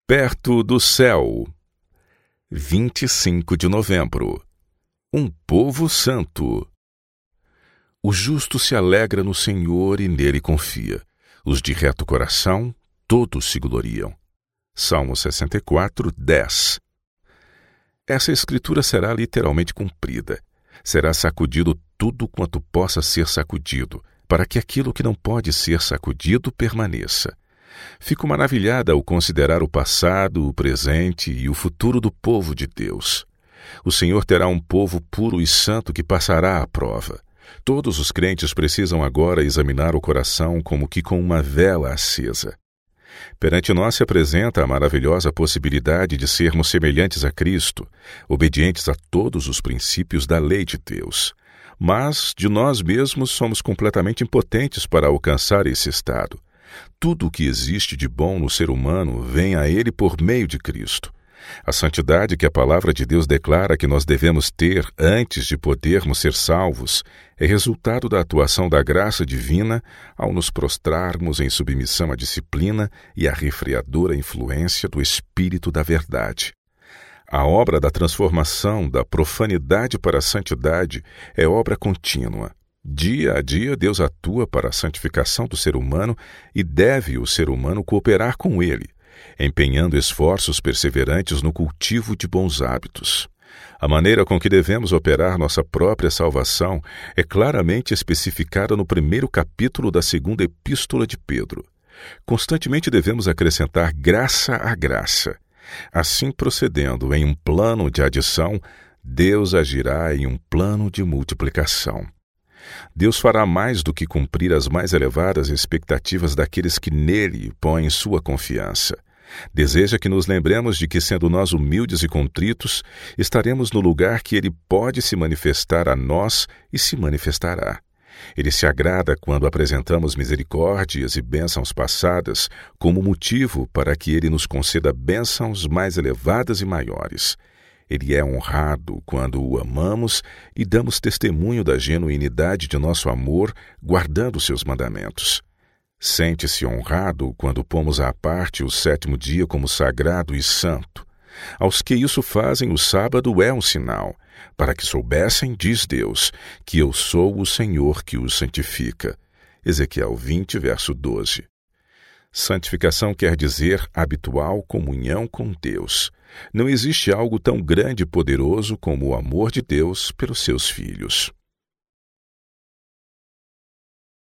Perto do céu. 25 de novembro. Um povo santo. O justo se alegra no Senhor e nele confia. Os de reto coração, todos se gloriam. Salmo 64, 10. Essa escritura será literalmente cumprida. Será sacudido tudo quanto possa ser sacudido, para que aquilo que não pode ser sacudido permaneça. Fico maravilhada ao considerar o passado, o presente e o futuro do povo de Deus. O Senhor terá um povo puro e santo que passará à prova. Todos os crentes precisam agora examinar o coração como que com uma vela acesa. Perante nós se apresenta a maravilhosa possibilidade de sermos semelhantes a Cristo, obedientes a todos os princípios da lei de Deus. Mas de nós mesmos somos completamente impotentes para alcançar esse estado. Tudo o que existe de bom no ser humano vem a ele por meio de Cristo. A santidade que a palavra de Deus declara que nós devemos ter antes de podermos ser salvos é resultado da atuação da graça divina ao nos prostrarmos em submissão à disciplina e à refreadora influência do Espírito da verdade. A obra da transformação da profanidade para a santidade é obra contínua. Dia a dia, Deus atua para a santificação do ser humano e deve o ser humano cooperar com ele, empenhando esforços perseverantes no cultivo de bons hábitos. A maneira com que devemos operar nossa própria salvação é claramente especificada no primeiro capítulo da segunda epístola de Pedro. Constantemente devemos acrescentar graça a graça. Assim procedendo em um plano de adição, Deus agirá em um plano de multiplicação. Deus fará mais do que cumprir as mais elevadas expectativas daqueles que nele põem sua confiança. Deseja que nos lembremos de que, sendo nós humildes e contritos, estaremos no lugar que ele pode se manifestar a nós e se manifestará. Ele se agrada quando apresentamos misericórdias e bênçãos passadas como motivo para que ele nos conceda bênçãos mais elevadas e maiores. Ele é honrado quando o amamos e damos testemunho da genuinidade de nosso amor, guardando seus mandamentos. Sente-se honrado quando pomos à parte o sétimo dia como sagrado e santo. Aos que isso fazem, o sábado é um sinal, para que soubessem, diz Deus, que eu sou o Senhor que os santifica. Ezequiel 20, verso 12. Santificação quer dizer habitual comunhão com Deus. Não existe algo tão grande e poderoso como o amor de Deus pelos seus filhos.